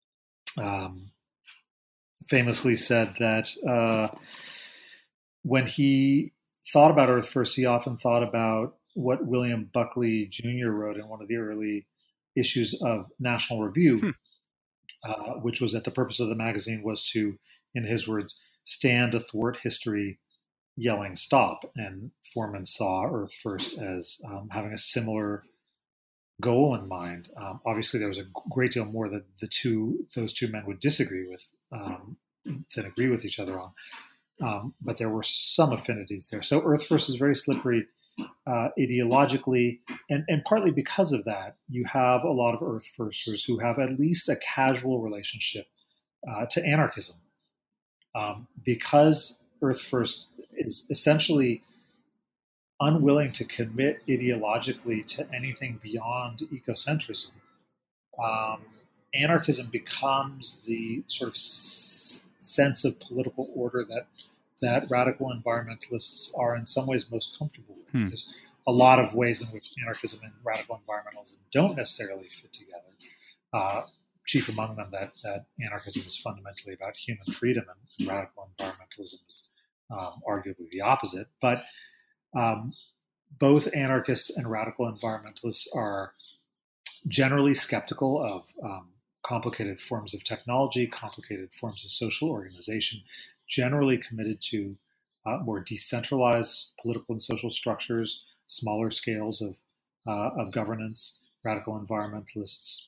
famously said that when he thought about Earth First, he often thought about what William Buckley Jr. wrote in one of the early issues of National Review, which was that the purpose of the magazine was to, in his words, stand athwart history yelling stop. And Foreman saw Earth First as having a similar goal in mind. Obviously, there was a great deal more that those two men would disagree with than agree with each other on. But there were some affinities there. So Earth First is very slippery ideologically, and partly because of that, you have a lot of Earth Firsters who have at least a casual relationship to anarchism. Because Earth First is essentially unwilling to commit ideologically to anything beyond ecocentrism, anarchism becomes the sort of sense of political order that radical environmentalists are in some ways most comfortable with. There's a lot of ways in which anarchism and radical environmentalism don't necessarily fit together. Chief among them that anarchism is fundamentally about human freedom and radical environmentalism is arguably the opposite. But both anarchists and radical environmentalists are generally skeptical of complicated forms of technology, complicated forms of social organization, generally committed to more decentralized political and social structures, smaller scales of governance. Radical environmentalists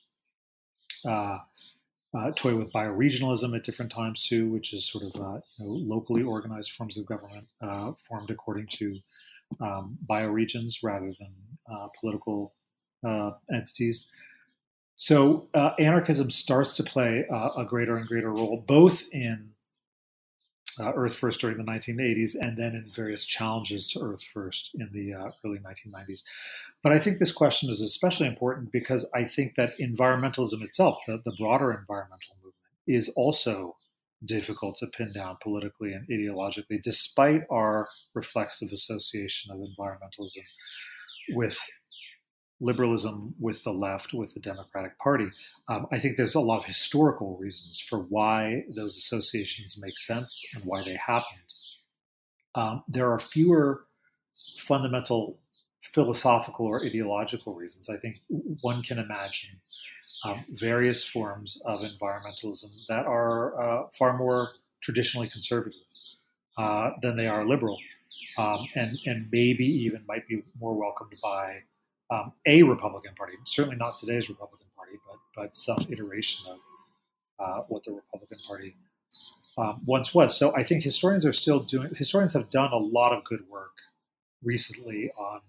toy with bioregionalism at different times too, which is sort of locally organized forms of government formed according to bioregions rather than political entities. So anarchism starts to play a greater and greater role, both in Earth First during the 1980s and then in various challenges to Earth First in the early 1990s. But I think this question is especially important because I think that environmentalism itself, the broader environmental movement, is also difficult to pin down politically and ideologically, despite our reflexive association of environmentalism with liberalism, with the left, with the Democratic Party. I think there's a lot of historical reasons for why those associations make sense and why they happened. There are fewer fundamental philosophical or ideological reasons. I think one can imagine various forms of environmentalism that are far more traditionally conservative than they are liberal, and maybe even might be more welcomed by a Republican Party, certainly not today's Republican Party, but some iteration of what the Republican Party once was. So I think historians have done a lot of good work recently on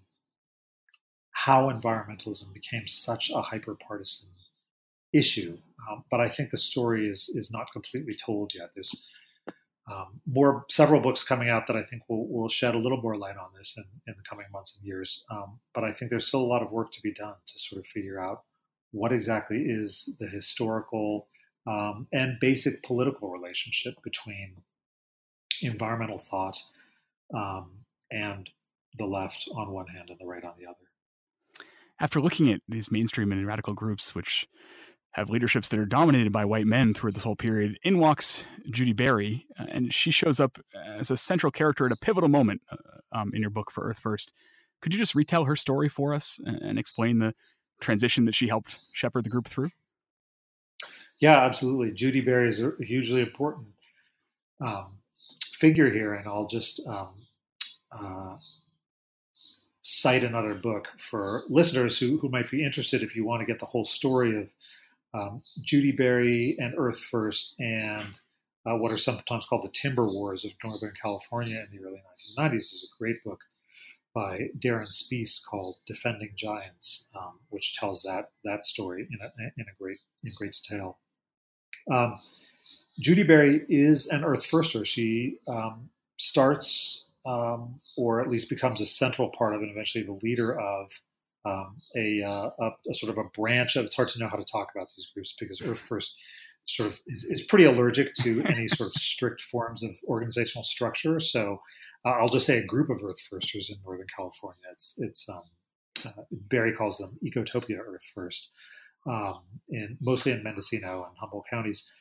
how environmentalism became such a hyper-partisan issue. But I think the story is not completely told yet. There's several books coming out that I think will shed a little more light on this in the coming months and years. But I think there's still a lot of work to be done to sort of figure out what exactly is the historical and basic political relationship between environmental thought and the left on one hand and the right on the other. After looking at these mainstream and radical groups, which have leaderships that are dominated by white men through this whole period, in walks Judy Berry, and she shows up as a central character at a pivotal moment in your book for Earth First. Could you just retell her story for us and explain the transition that she helped shepherd the group through? Yeah, absolutely. Judy Berry is a hugely important figure here, and I'll just cite another book for listeners who might be interested if you want to get the whole story of Judy Berry and Earth First and what are sometimes called the Timber Wars of Northern California in the early 1990s. Is a great book by Darren Spees called Defending Giants, which tells that story in great detail. Judy Berry is an Earth Firster. She starts, or at least becomes a central part of, and eventually the leader of a sort of a branch of. It's hard to know how to talk about these groups because Earth First sort of is pretty allergic to any sort of strict forms of organizational structure. So I'll just say a group of Earth Firsters in Northern California. It's Berry calls them Ecotopia Earth First, mostly in Mendocino and Humboldt counties.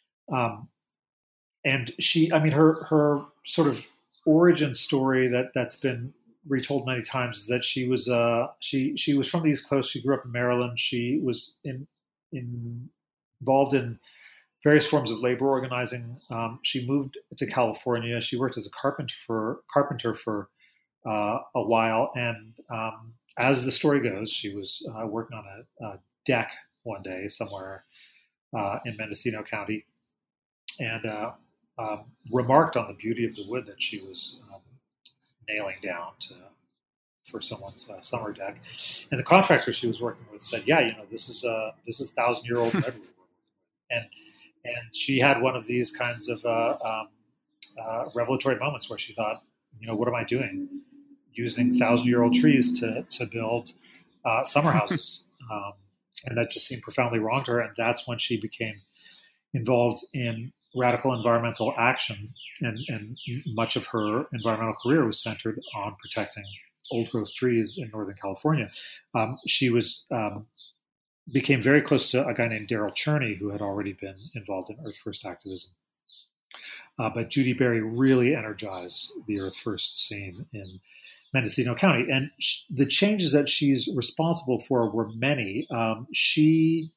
And she, I mean, her sort of origin story that's been retold many times is that she was she was from the East Coast. She grew up in Maryland. She was involved in various forms of labor organizing. She moved to California. She worked as a carpenter for a while, and as the story goes, she was working on a deck one day somewhere in Mendocino County, and remarked on the beauty of the wood that she was nailing down for someone's summer deck. And the contractor she was working with said, "Yeah, this is 1,000-year-old redwood." And she had one of these kinds of revelatory moments where she thought, what am I doing? Using 1,000-year-old trees to build summer houses. And that just seemed profoundly wrong to her. And that's when she became involved in radical environmental action. And much of her environmental career was centered on protecting old growth trees in Northern California. She became very close to a guy named Daryl Cherney, who had already been involved in Earth First activism. But Judy Berry really energized the Earth First scene in Mendocino County. And the changes that she's responsible for were many. She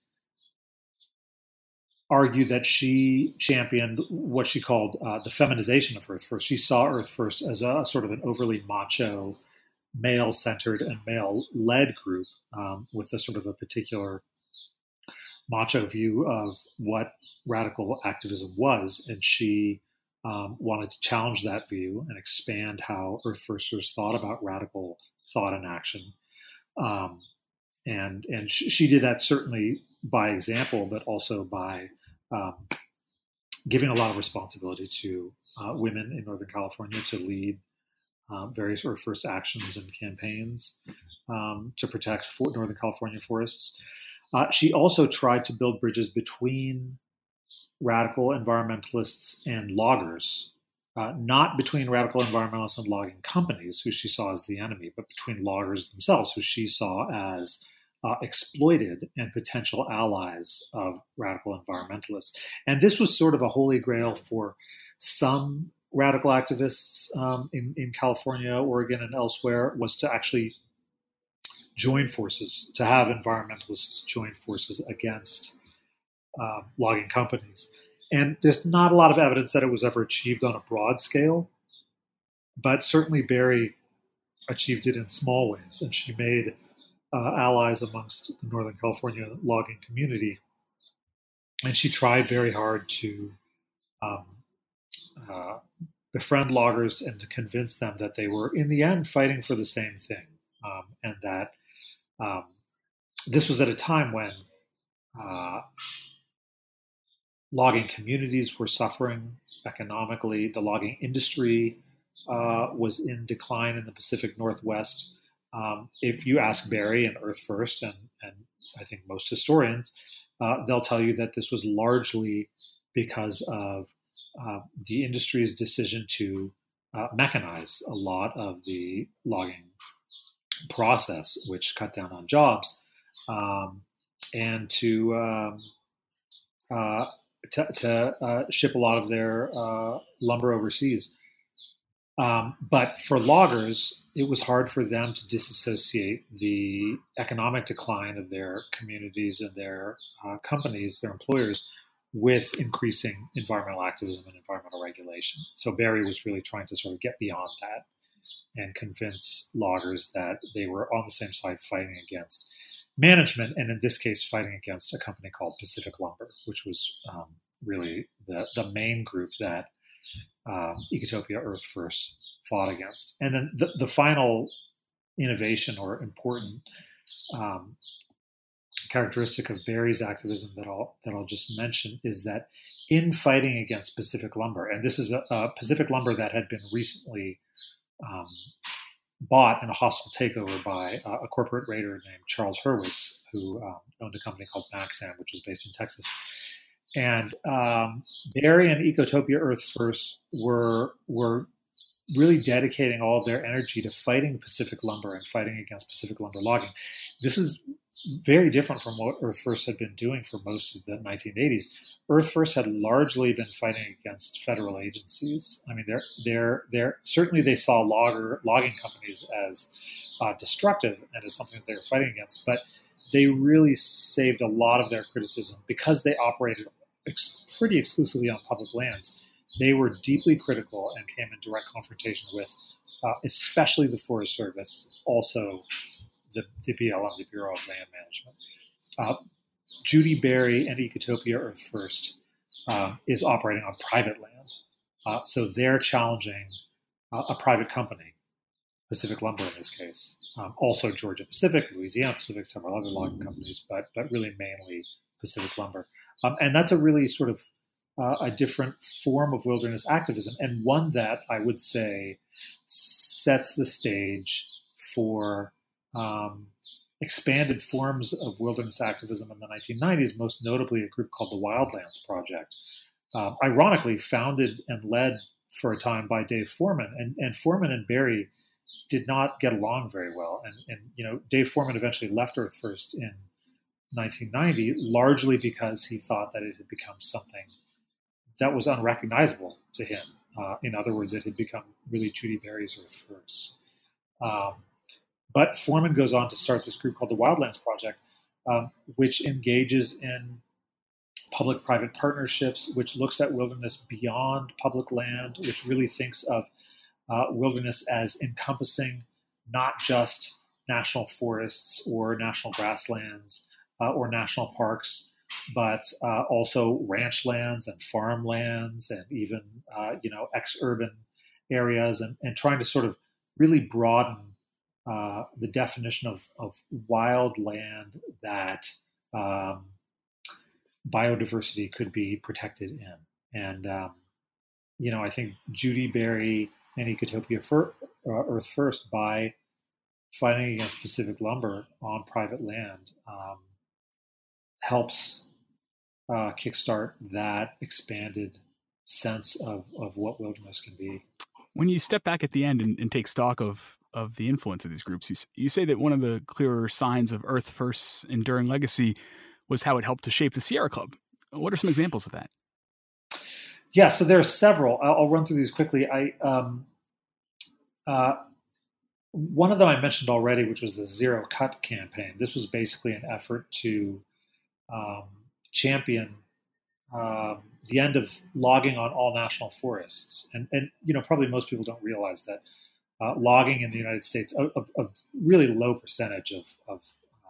argued that she championed what she called the feminization of Earth First. She saw Earth First as a sort of an overly macho, male-centered and male-led group with a sort of a particular macho view of what radical activism was. And she wanted to challenge that view and expand how Earth Firsters thought about radical thought and action. And she did that certainly by example, but also by giving a lot of responsibility to women in Northern California to lead various Earth First actions and campaigns to protect Northern California forests. She also tried to build bridges between radical environmentalists and loggers, not between radical environmentalists and logging companies, who she saw as the enemy, but between loggers themselves, who she saw as exploited and potential allies of radical environmentalists. And this was sort of a holy grail for some radical activists in California, Oregon, and elsewhere, was to actually join forces, to have environmentalists join forces against logging companies. And there's not a lot of evidence that it was ever achieved on a broad scale, but certainly Berry achieved it in small ways, and she made allies amongst the Northern California logging community. And she tried very hard to befriend loggers and to convince them that they were, in the end, fighting for the same thing, and that this was at a time when logging communities were suffering economically. The logging industry was in decline in the Pacific Northwest. If you ask Berry and Earth First, and I think most historians, they'll tell you that this was largely because of the industry's decision to mechanize a lot of the logging process, which cut down on jobs, and to ship a lot of their lumber overseas. But for loggers, it was hard for them to disassociate the economic decline of their communities and their companies, their employers, with increasing environmental activism and environmental regulation. So Berry was really trying to sort of get beyond that and convince loggers that they were on the same side fighting against management, and in this case, fighting against a company called Pacific Lumber, which was really the main group that Ecotopia Earth First fought against. And then the final innovation or important characteristic of Barry's activism that I'll just mention is that in fighting against Pacific Lumber, and this is a Pacific Lumber that had been recently bought in a hostile takeover by a corporate raider named Charles Hurwitz, who owned a company called Maxam, which was based in Texas. And Barry and Ecotopia Earth First were really dedicating all of their energy to fighting Pacific Lumber and fighting against Pacific Lumber logging. This is very different from what Earth First had been doing for most of the 1980s. Earth First had largely been fighting against federal agencies. I mean, they're certainly they saw logging companies as destructive and as something that they were fighting against, but they really saved a lot of their criticism because they operated pretty exclusively on public lands. They were deeply critical and came in direct confrontation with, especially the Forest Service, also the BLM, the Bureau of Land Management. Judy Barry and Ecotopia Earth First is operating on private land. So they're challenging a private company, Pacific Lumber in this case, also Georgia Pacific, Louisiana Pacific, several other logging companies, but really mainly Pacific Lumber. And that's a really sort of a different form of wilderness activism, and one that I would say sets the stage for expanded forms of wilderness activism in the 1990s, most notably a group called the Wildlands Project, ironically founded and led for a time by Dave Foreman. And Foreman and Barry did not get along very well. And Dave Foreman eventually left Earth First in 1990, largely because he thought that it had become something that was unrecognizable to him. In other words, it had become really Judy Barry's Earth First. But Foreman goes on to start this group called the Wildlands Project, which engages in public-private partnerships, which looks at wilderness beyond public land, which really thinks of wilderness as encompassing not just national forests or national grasslands or national parks, but also ranch lands and farmlands and even ex-urban areas, and trying to sort of really broaden the definition of wild land that biodiversity could be protected in. And I think Judy Barry and Ecotopia Earth First, by fighting against Pacific Lumber on private land, helps kickstart that expanded sense of what wilderness can be. When you step back at the end and take stock of the influence of these groups, you say that one of the clearer signs of Earth First's enduring legacy was how it helped to shape the Sierra Club. What are some examples of that? Yeah, so there are several. I'll run through these quickly. One of them I mentioned already, which was the Zero Cut campaign. This was basically an effort to champion the end of logging on all national forests. And probably most people don't realize that logging in the United States, a really low percentage of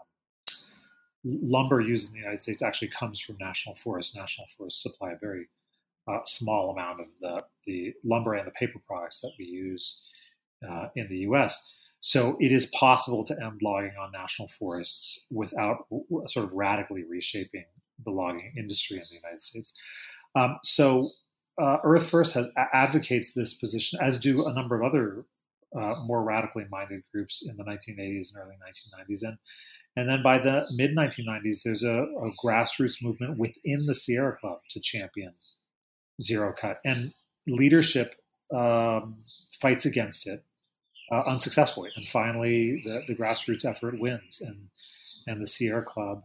lumber used in the United States actually comes from national forests. National forests supply a very small amount of the lumber and the paper products that we use in the U.S. So it is possible to end logging on national forests without sort of radically reshaping the logging industry in the United States. So Earth First advocates this position, as do a number of other more radically minded groups in the 1980s and early 1990s. And then by the mid-1990s, there's a grassroots movement within the Sierra Club to champion Zero Cut. And leadership fights against it unsuccessfully. And finally, the grassroots effort wins. And the Sierra Club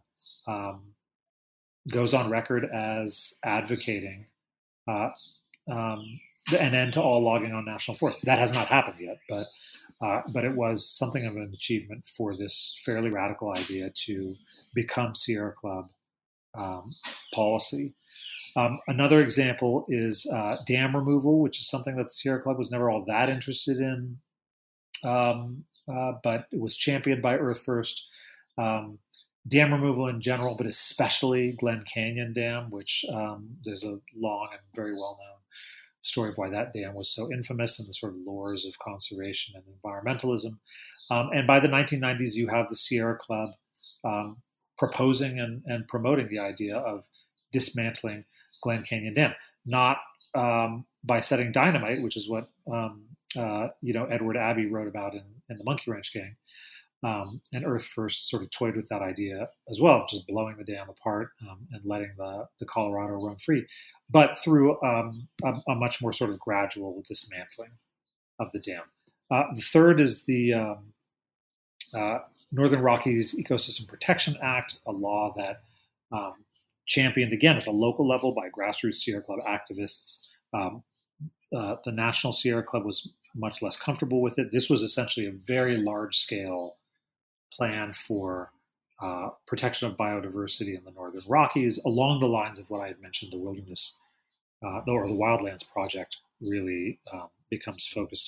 goes on record as advocating an end to all logging on national forests. That has not happened yet, but it was something of an achievement for this fairly radical idea to become Sierra Club policy. Another example is dam removal, which is something that the Sierra Club was never all that interested in but it was championed by Earth First. Dam removal in general, but especially Glen Canyon Dam, which there's a long and very well-known story of why that dam was so infamous and the sort of lures of conservation and environmentalism. And by the 1990s, you have the Sierra Club proposing and promoting the idea of dismantling Glen Canyon Dam, not by setting dynamite, which is what Edward Abbey wrote about in the Monkey Wrench Gang. And Earth First sort of toyed with that idea as well, just blowing the dam apart and letting the Colorado run free, but through a much more sort of gradual dismantling of the dam. The third is the Northern Rockies Ecosystem Protection Act, a law that championed, again, at the local level by grassroots Sierra Club activists. The National Sierra Club was much less comfortable with it. This was essentially a very large-scale plan for protection of biodiversity in the Northern Rockies, along the lines of what I had mentioned, the wilderness or the Wildlands Project really becomes focused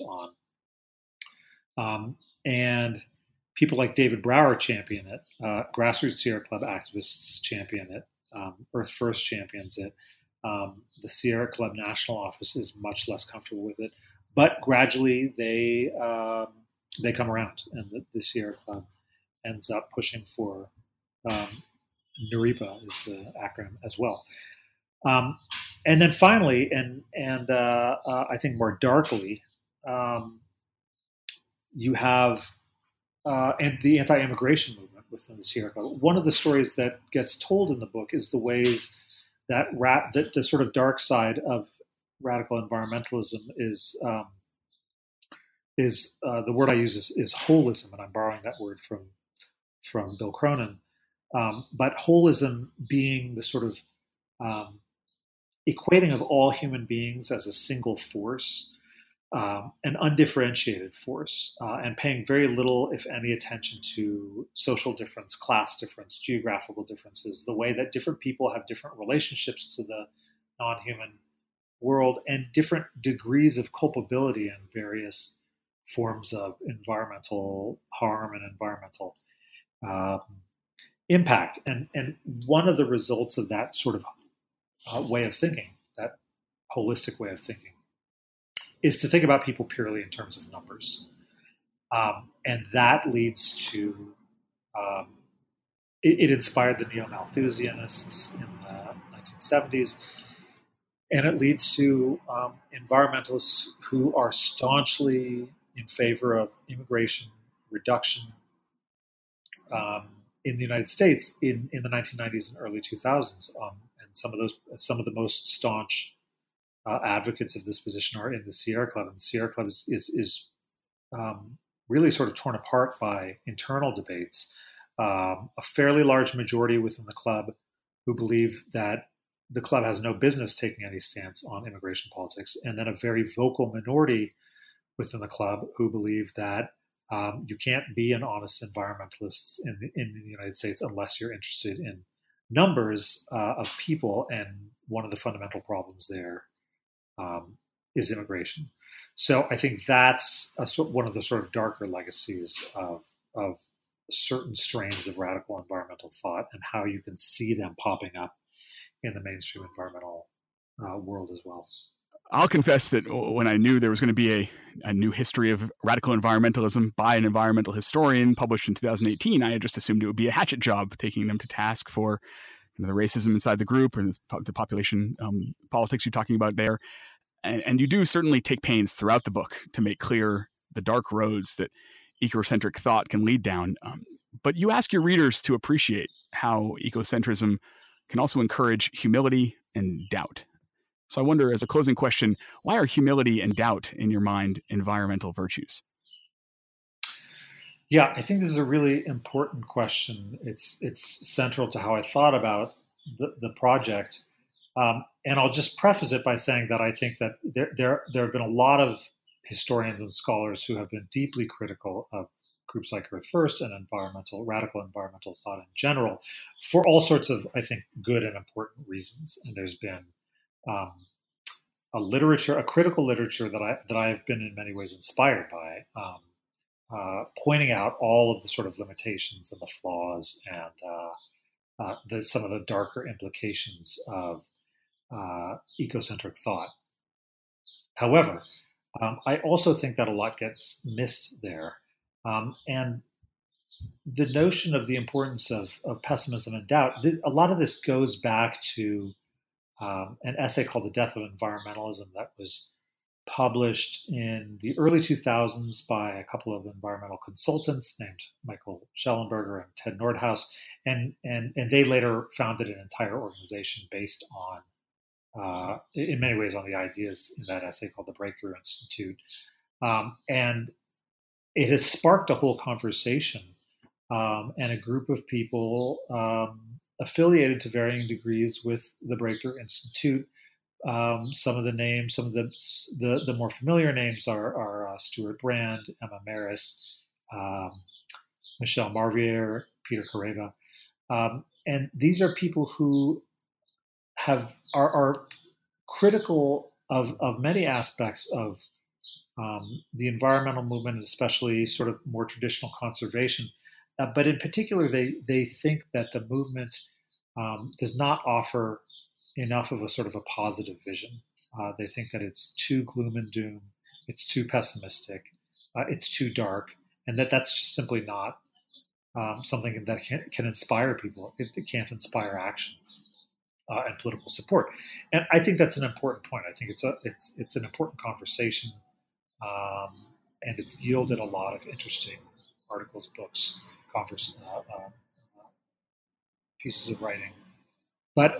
on. And people like David Brower champion it, grassroots Sierra Club activists champion it, Earth First champions it. The Sierra Club National Office is much less comfortable with it, but gradually they come around, and the Sierra Club ends up pushing for NREPA is the acronym as well. And then finally, and I think more darkly, you have and the anti-immigration movement within the Sierra Club. One of the stories that gets told in the book is the ways that the sort of dark side of radical environmentalism is the word I use is holism, and I'm borrowing that word from Bill Cronin. But holism being the sort of equating of all human beings as a single force, an undifferentiated force, and paying very little, if any, attention to social difference, class difference, geographical differences, the way that different people have different relationships to the non-human world, and different degrees of culpability in various forms of environmental harm and environmental impact. And one of the results of that sort of way of thinking, that holistic way of thinking, is to think about people purely in terms of numbers. And that leads to, it inspired the neo-Malthusianists in the 1970s, and it leads to environmentalists who are staunchly in favor of immigration reduction in the United States in the 1990s and early 2000s. And some of the most staunch advocates of this position are in the Sierra Club, and the Sierra Club is really sort of torn apart by internal debates. A fairly large majority within the club who believe that the club has no business taking any stance on immigration politics, and then a very vocal minority within the club who believe that you can't be an honest environmentalist in the United States unless you're interested in numbers of people, and one of the fundamental problems there is immigration. So I think that's one of the sort of darker legacies of certain strains of radical environmental thought, and how you can see them popping up in the mainstream environmental world as well. I'll confess that when I knew there was going to be a new history of radical environmentalism by an environmental historian published in 2018, I had just assumed it would be a hatchet job, taking them to task for the racism inside the group and the population politics you're talking about there. And you do certainly take pains throughout the book to make clear the dark roads that ecocentric thought can lead down. But you ask your readers to appreciate how ecocentrism can also encourage humility and doubt. So I wonder, as a closing question, why are humility and doubt, in your mind, environmental virtues? Yeah, I think this is a really important question. It's central to how I thought about the project. And I'll just preface it by saying that I think that there have been a lot of historians and scholars who have been deeply critical of groups like Earth First and radical environmental thought in general, for all sorts of, I think, good and important reasons. And there's been a critical literature that I have been in many ways inspired by. pointing out all of the sort of limitations and the flaws and some of the darker implications of ecocentric thought. However, I also think that a lot gets missed there. And the notion of the importance of pessimism and doubt, a lot of this goes back to an essay called The Death of Environmentalism that was published in the early 2000s by a couple of environmental consultants named Michael Schellenberger and Ted Nordhaus. And they later founded an entire organization based on, in many ways, on the ideas in that essay called the Breakthrough Institute. And it has sparked a whole conversation and a group of people affiliated to varying degrees with the Breakthrough Institute. Some of the names, some of the more familiar names are Stuart Brand, Emma Maris, Michel Marvier, Peter Carreva. And these are people who are critical of many aspects of the environmental movement, especially sort of more traditional conservation. But in particular, they think that the movement does not offer enough of a sort of a positive vision. They think that it's too gloom and doom, it's too pessimistic, it's too dark, and that's just simply not something that can inspire people. It can't inspire action and political support. And I think that's an important point. I think it's an important conversation, and it's yielded a lot of interesting articles, books, pieces of writing. But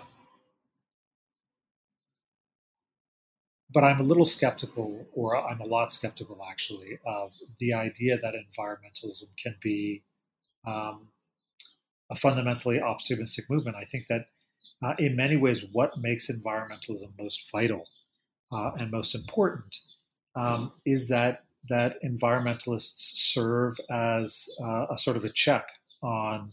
I'm a little skeptical, or I'm a lot skeptical actually, of the idea that environmentalism can be a fundamentally optimistic movement. I think that in many ways, what makes environmentalism most vital and most important is that environmentalists serve as a sort of a check on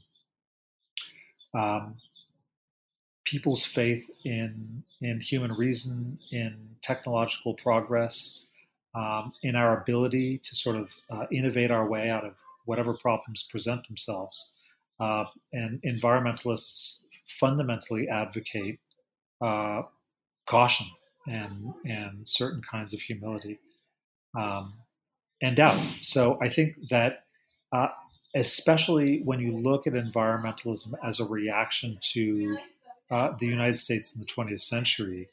people's faith in human reason, in technological progress, in our ability to sort of innovate our way out of whatever problems present themselves. And environmentalists fundamentally advocate caution and certain kinds of humility and doubt. So I think that especially when you look at environmentalism as a reaction to the United States in the 20th century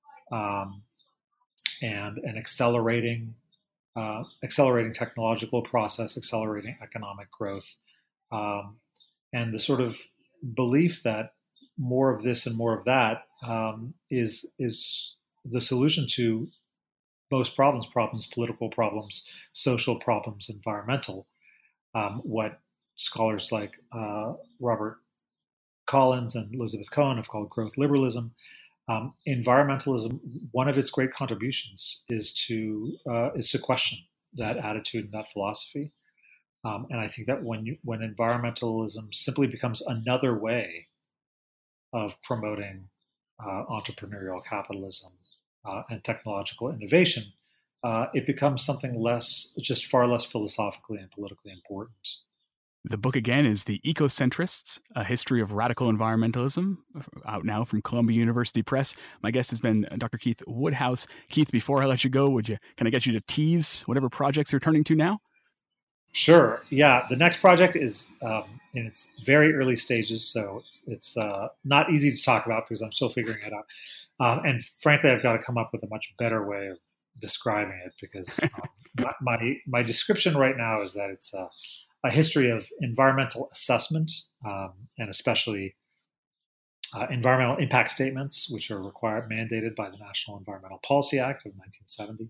and an accelerating technological process, accelerating economic growth, and the sort of belief that more of this and more of that is the solution to most problems, political problems, social problems, environmental. What scholars like Robert Collins and Elizabeth Cohen have called growth liberalism. Environmentalism, one of its great contributions is to question that attitude and that philosophy. And I think that when environmentalism simply becomes another way of promoting entrepreneurial capitalism and technological innovation, it becomes something far less philosophically and politically important. The book again is The Ecocentrists, A History of Radical Environmentalism, out now from Columbia University Press. My guest has been Dr. Keith Woodhouse. Keith, before I let you go, can I get you to tease whatever projects you're turning to now? Sure. Yeah, the next project is in its very early stages, so it's not easy to talk about because I'm still figuring it out. And frankly, I've got to come up with a much better way of describing it because my description right now is that it's a history of environmental assessment and especially environmental impact statements, which are mandated by the National Environmental Policy Act of 1970.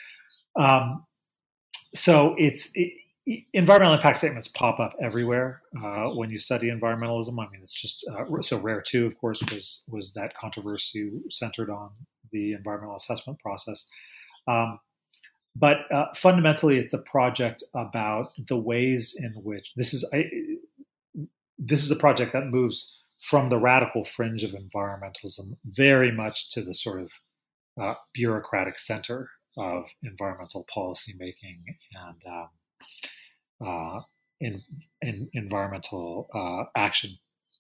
So environmental impact statements pop up everywhere when you study environmentalism. I mean, it's just so Rare 2, of course, was that controversy centered on the environmental assessment process. But fundamentally, it's a project about the ways in which this is a project that moves from the radical fringe of environmentalism very much to the sort of bureaucratic center of environmental policy making in environmental action.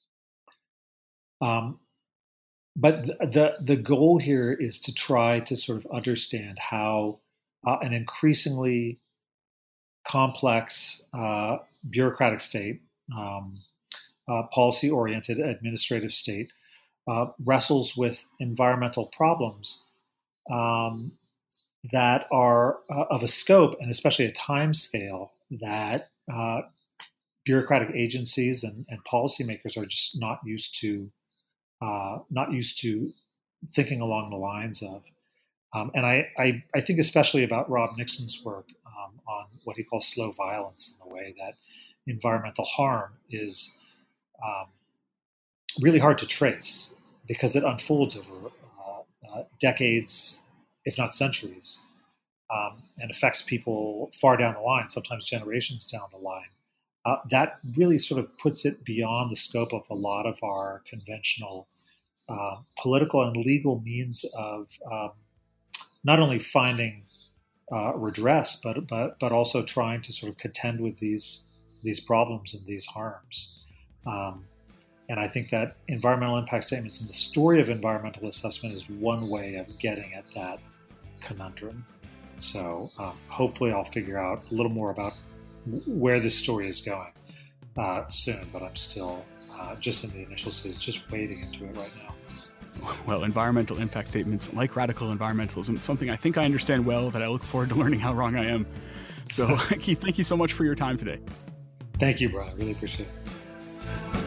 But the goal here is to try to sort of understand how an increasingly complex bureaucratic state, policy-oriented administrative state, wrestles with environmental problems that are of a scope and especially a time scale that bureaucratic agencies and policymakers are just not used to thinking along the lines of. And I think especially about Rob Nixon's work on what he calls slow violence, in the way that environmental harm is really hard to trace because it unfolds over decades, if not centuries, and affects people far down the line, sometimes generations down the line. That really sort of puts it beyond the scope of a lot of our conventional political and legal means of not only finding redress, but also trying to sort of contend with these problems and these harms. And I think that environmental impact statements and the story of environmental assessment is one way of getting at that conundrum. So hopefully I'll figure out a little more about where this story is going soon, but I'm still just in the initial stages, just wading into it right now. Well, environmental impact statements, like radical environmentalism, something I think I understand well, that I look forward to learning how wrong I am. So, Keith, thank you so much for your time today. Thank you, Brian. I really appreciate it.